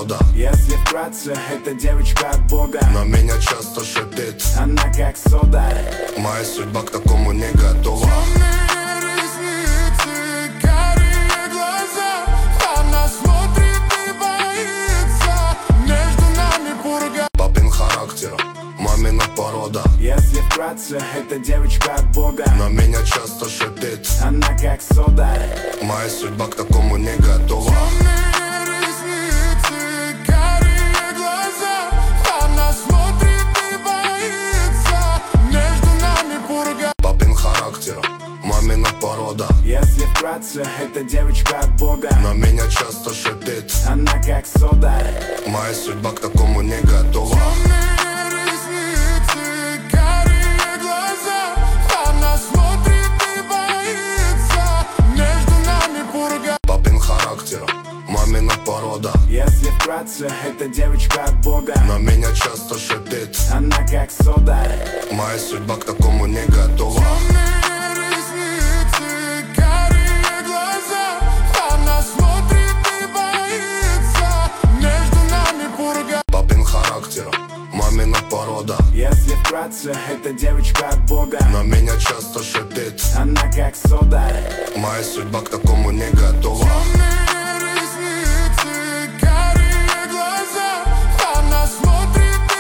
порода. Если вкратце, эта девочка от Бога, но меня часто шипит. Она как сода. Моя судьба к такому не готова. Мамина порода. Если вкратце, эта девочка от Бога, но меня часто шипит. Она как сода. Моя судьба к такому не готова. Папин характер, мамина порода. Если вкратце, эта девочка от Бога, но меня часто шипит. Она как сода. Моя судьба к такому не готова. Папин характер, мамина порода. Если вкратце, эта девочка от Бога, но меня часто шипит. Она как сода. Моя судьба к такому не готова. Папин характер, мамина порода. Если вкратце, эта девочка от Бога, но меня часто шипит. Она как сода. Моя судьба к такому не готова.